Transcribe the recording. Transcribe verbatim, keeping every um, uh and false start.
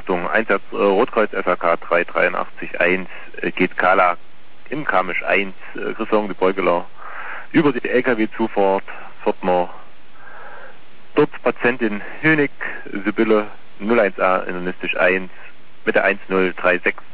Achtung, Einsatz äh, Rotkreuz F A K drei drei acht eins, äh, geht Kala im Kamisch eins, äh, Christian de Beugeler, über die L K W-Zufahrt, fährt man dort Patientin Hönig, Sibylle null eins A, internistisch eins, mit der eins null drei sechs